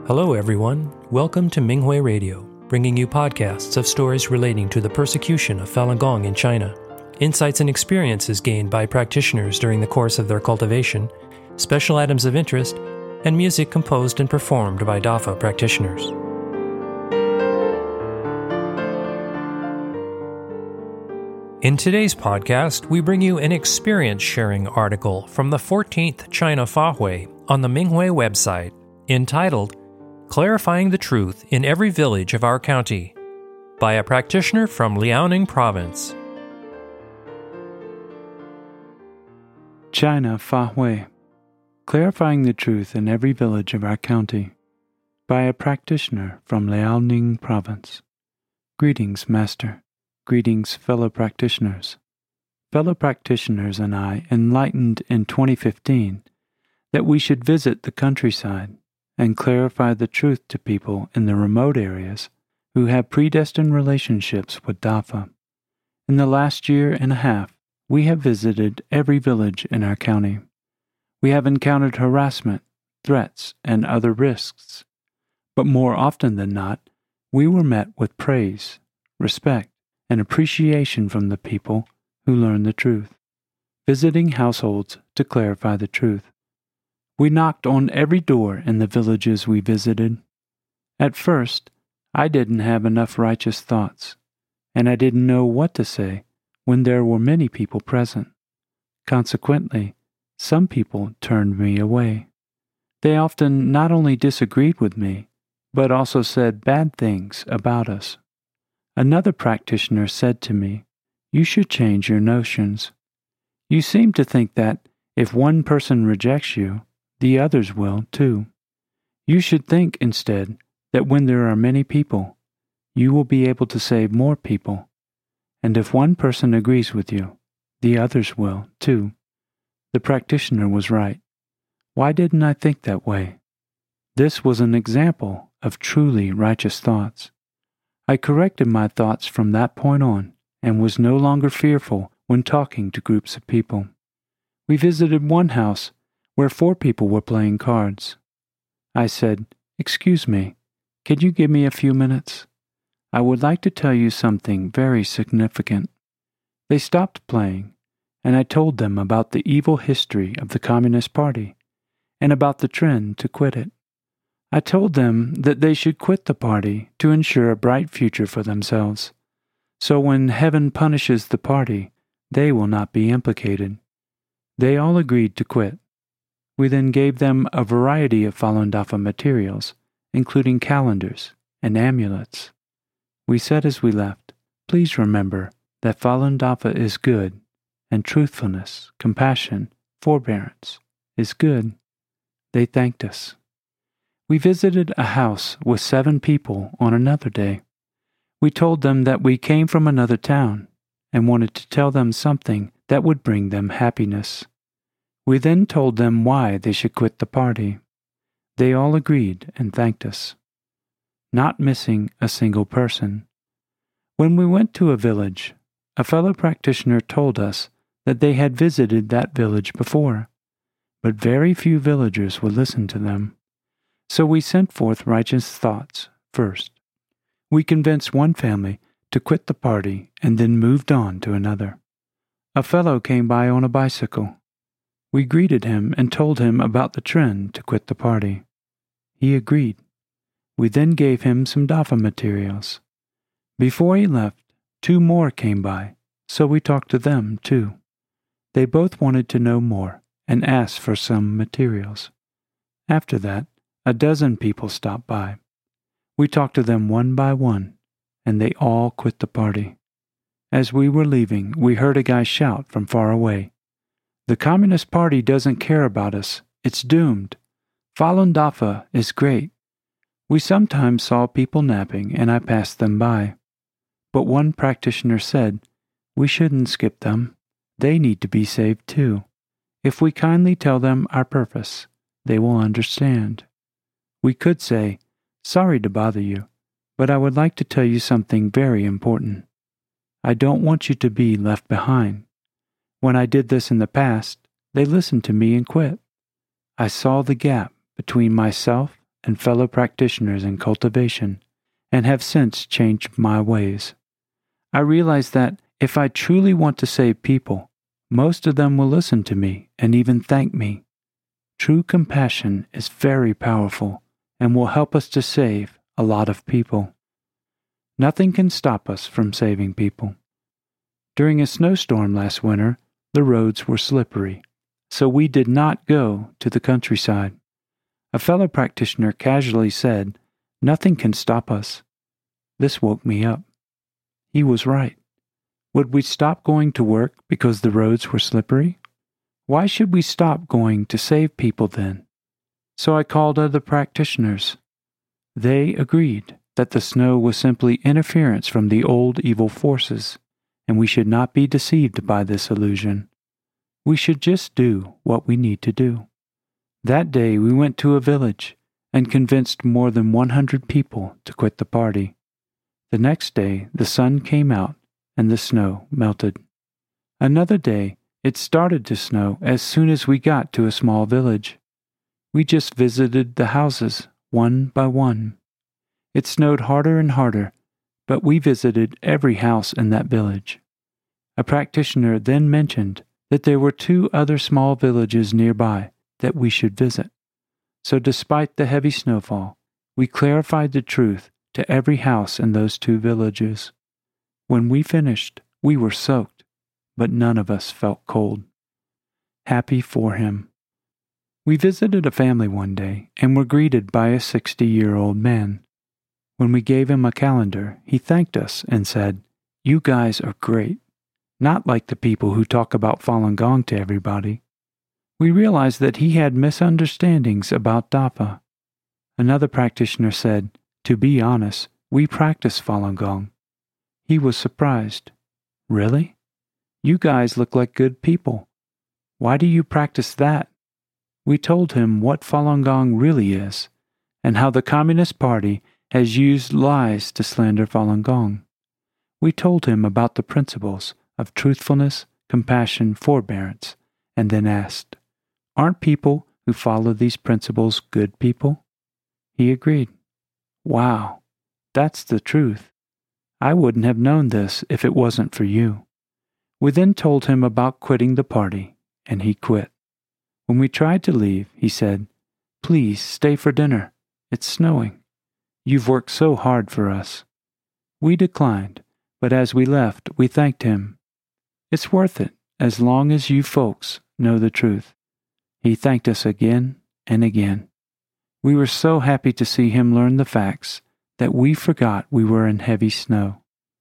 Hello everyone, welcome to Minghui Radio, bringing you podcasts of stories relating to the persecution of Falun Gong in China, insights and experiences gained by practitioners during the course of their cultivation, special items of interest, and music composed and performed by Dafa practitioners. In today's podcast, we bring you an experience-sharing article from the 14th China Fahui on the Minghui website entitled Clarifying the Truth in Every Village of Our County by a practitioner from Liaoning Province. China Fahui, Clarifying the Truth in Every Village of Our County by a practitioner from Liaoning Province. Greetings, Master. Greetings, fellow practitioners. Fellow practitioners and I enlightened in 2015 that we should visit the countryside and clarify the truth to people in the remote areas who have predestined relationships with Dafa. In the last year and a half, we have visited every village in our county. We have encountered harassment, threats, and other risks. But more often than not, we were met with praise, respect, and appreciation from the people who learn the truth, visiting households to clarify the truth. We knocked on every door in the villages we visited. At first, I didn't have enough righteous thoughts, and I didn't know what to say when there were many people present. Consequently, some people turned me away. They often not only disagreed with me, but also said bad things about us. Another practitioner said to me, "You should change your notions. You seem to think that if one person rejects you, the others will too. You should think instead that when there are many people, you will be able to save more people. And if one person agrees with you, the others will too." The practitioner was right. Why didn't I think that way? This was an example of truly righteous thoughts. I corrected my thoughts from that point on and was no longer fearful when talking to groups of people. We visited one house where 4 people were playing cards. I said, "Excuse me, can you give me a few minutes? I would like to tell you something very significant." They stopped playing, and I told them about the evil history of the Communist Party and about the trend to quit it. I told them that they should quit the party to ensure a bright future for themselves, so when heaven punishes the party, they will not be implicated. They all agreed to quit. We then gave them a variety of Falun Dafa materials, including calendars and amulets. We said as we left, "Please remember that Falun Dafa is good, and truthfulness, compassion, forbearance is good." They thanked us. We visited a house with 7 people on another day. We told them that we came from another town and wanted to tell them something that would bring them happiness. We then told them why they should quit the party. They all agreed and thanked us, not missing a single person. When we went to a village, a fellow practitioner told us that they had visited that village before, but very few villagers would listen to them. So we sent forth righteous thoughts first. We convinced one family to quit the party and then moved on to another. A fellow came by on a bicycle. We greeted him and told him about the trend to quit the party. He agreed. We then gave him some Dafa materials. Before he left, 2 more came by, so we talked to them too. They both wanted to know more and asked for some materials. After that, a dozen people stopped by. We talked to them one by one, and they all quit the party. As we were leaving, we heard a guy shout from far away, "The Communist Party doesn't care about us. It's doomed. Falun Dafa is great." We sometimes saw people napping, and I passed them by. But one practitioner said, "We shouldn't skip them. They need to be saved too. If we kindly tell them our purpose, they will understand." We could say, "Sorry to bother you, but I would like to tell you something very important. I don't want you to be left behind. When I did this in the past, they listened to me and quit. I saw the gap between myself and fellow practitioners in cultivation, and have since changed my ways. I realize that if I truly want to save people, most of them will listen to me and even thank me. True compassion is very powerful and will help us to save a lot of people. Nothing can stop us from saving people. During a snowstorm last winter, the roads were slippery, so we did not go to the countryside. A fellow practitioner casually said, "Nothing can stop us." This woke me up. He was right. Would we stop going to work because the roads were slippery? Why should we stop going to save people then? So I called other practitioners. They agreed that the snow was simply interference from the old evil forces, and we should not be deceived by this illusion. We should just do what we need to do. That day we went to a village and convinced more than 100 people to quit the party. The next day the sun came out and the snow melted. Another day it started to snow as soon as we got to a small village. We just visited the houses one by one. It snowed harder and harder, but we visited every house in that village. A practitioner then mentioned that there were 2 other small villages nearby that we should visit. So despite the heavy snowfall, we clarified the truth to every house in those 2 villages. When we finished, we were soaked, but none of us felt cold. Happy for him. We visited a family one day and were greeted by a 60-year-old man. When we gave him a calendar, he thanked us and said, "You guys are great. Not like the people who talk about Falun Gong to everybody." We realized that he had misunderstandings about Dafa. Another practitioner said, "To be honest, we practice Falun Gong." He was surprised. "Really? You guys look like good people. Why do you practice that?" We told him what Falun Gong really is, and how the Communist Party has used lies to slander Falun Gong. We told him about the principles of truthfulness, compassion, forbearance, and then asked, "Aren't people who follow these principles good people?" He agreed. "Wow, that's the truth. I wouldn't have known this if it wasn't for you." We then told him about quitting the party, and he quit. When we tried to leave, he said, "Please stay for dinner. It's snowing. You've worked so hard for us." We declined, but as we left, we thanked him. "It's worth it, as long as you folks know the truth." He thanked us again and again. We were so happy to see him learn the facts that we forgot we were in heavy snow.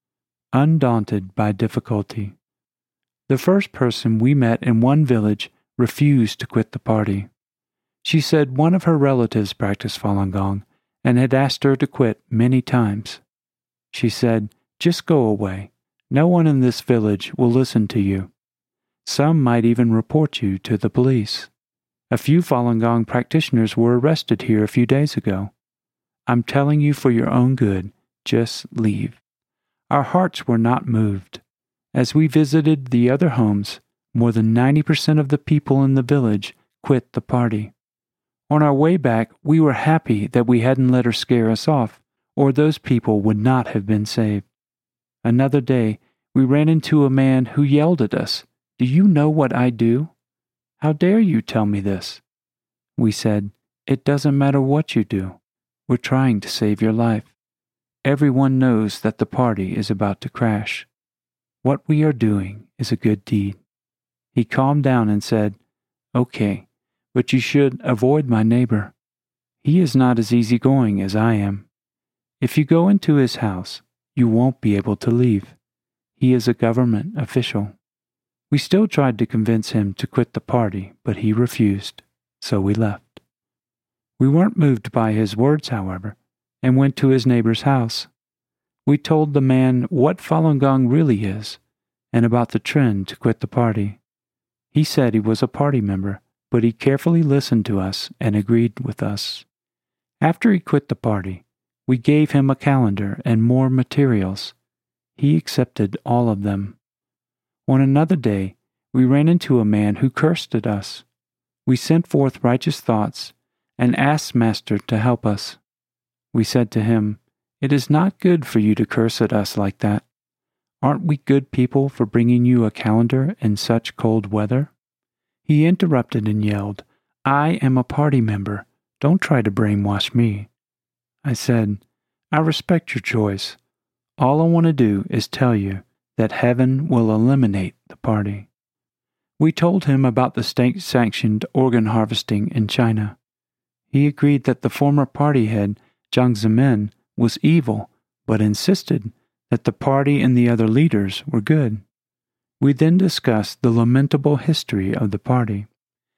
Undaunted by difficulty. The first person we met in one village refused to quit the party. She said one of her relatives practiced Falun Gong and had asked her to quit many times. She said, "Just go away. No one in this village will listen to you. Some might even report you to the police. A few Falun Gong practitioners were arrested here a few days ago. I'm telling you for your own good, just leave." Our hearts were not moved. As we visited the other homes, more than 90% of the people in the village quit the party. On our way back, we were happy that we hadn't let her scare us off, or those people would not have been saved. Another day, we ran into a man who yelled at us, "Do you know what I do? How dare you tell me this?" We said, "It doesn't matter what you do. We're trying to save your life. Everyone knows that the party is about to crash. What we are doing is a good deed." He calmed down and said, "Okay, but you should avoid my neighbor. He is not as easygoing as I am. If you go into his house, you won't be able to leave. He is a government official." We still tried to convince him to quit the party, but he refused, so we left. We weren't moved by his words, however, and went to his neighbor's house. We told the man what Falun Gong really is, and about the trend to quit the party. He said he was a party member, but he carefully listened to us and agreed with us. After he quit the party, we gave him a calendar and more materials. He accepted all of them. On another day, we ran into a man who cursed at us. We sent forth righteous thoughts and asked Master to help us. We said to him, "It is not good for you to curse at us like that. Aren't we good people for bringing you a calendar in such cold weather?" He interrupted and yelled, "I am a party member. Don't try to brainwash me." I said, "I respect your choice. All I want to do is tell you that heaven will eliminate the party." We told him about the state-sanctioned organ harvesting in China. He agreed that the former party head, Jiang Zemin, was evil, but insisted that the party and the other leaders were good. We then discussed the lamentable history of the party.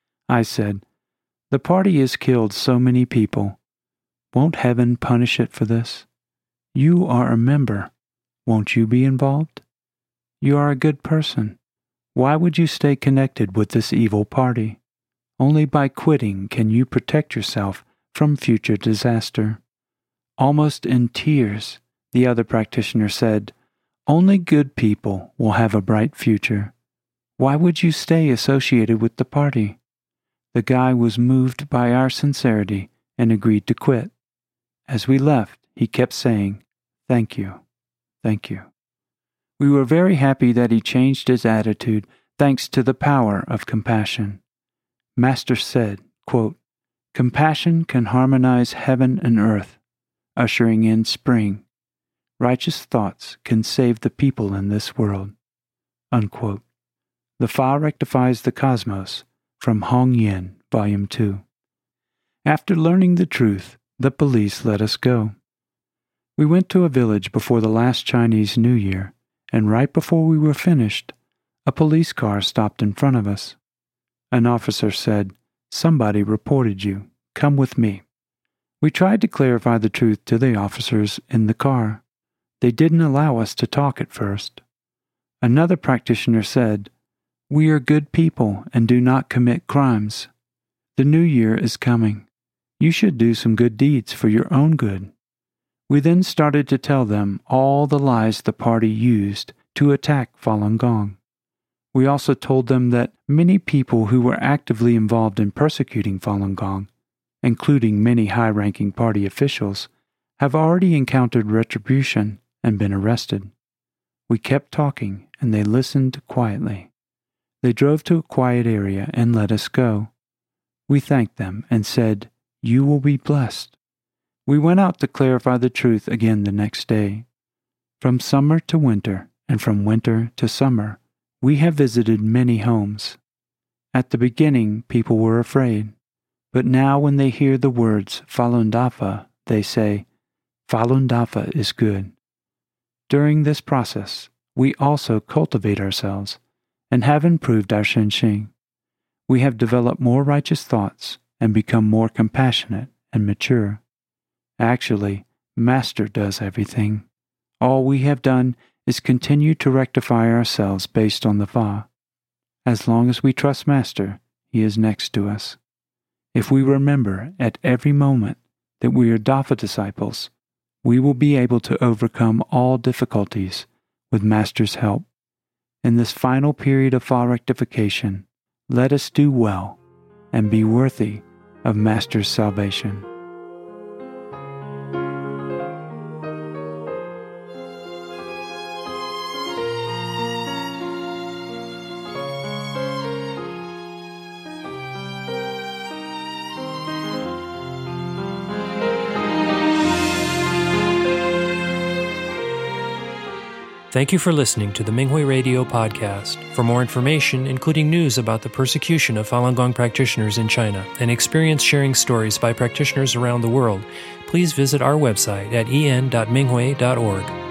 I said, "The party has killed so many people. Won't heaven punish it for this? You are a member. Won't you be involved? You are a good person. Why would you stay connected with this evil party? Only by quitting can you protect yourself from future disaster." Almost in tears, the other practitioner said, "Only good people will have a bright future. Why would you stay associated with the party?" The guy was moved by our sincerity and agreed to quit. As we left, he kept saying, "Thank you, thank you." We were very happy that he changed his attitude thanks to the power of compassion. Master said, quote, "Compassion can harmonize heaven and earth, ushering in spring. Righteous thoughts can save the people in this world." Unquote. The Fa Rectifies the Cosmos, from Hong Yin, Volume 2. After learning the truth, the police let us go. We went to a village before the last Chinese New Year, and right before we were finished, a police car stopped in front of us. An officer said, "Somebody reported you. Come with me." We tried to clarify the truth to the officers in the car. They didn't allow us to talk at first. Another practitioner said, "We are good people and do not commit crimes. The new year is coming. You should do some good deeds for your own good." We then started to tell them all the lies the party used to attack Falun Gong. We also told them that many people who were actively involved in persecuting Falun Gong, including many high-ranking party officials, have already encountered retribution and been arrested. We kept talking, and they listened quietly. They drove to a quiet area and let us go. We thanked them and said, "You will be blessed." We went out to clarify the truth again the next day. From summer to winter, and from winter to summer, we have visited many homes. At the beginning, people were afraid, but now when they hear the words Falun Dafa, they say, "Falun Dafa is good." During this process, we also cultivate ourselves and have improved our Shenxing. We have developed more righteous thoughts and become more compassionate and mature. Actually, Master does everything. All we have done is continue to rectify ourselves based on the Fa. As long as we trust Master, he is next to us. If we remember at every moment that we are Dafa disciples, we will be able to overcome all difficulties with Master's help. In this final period of Fa rectification, let us do well and be worthy of Master's salvation. Thank you for listening to the Minghui Radio podcast. For more information, including news about the persecution of Falun Gong practitioners in China and experience-sharing stories by practitioners around the world, please visit our website at en.minghui.org.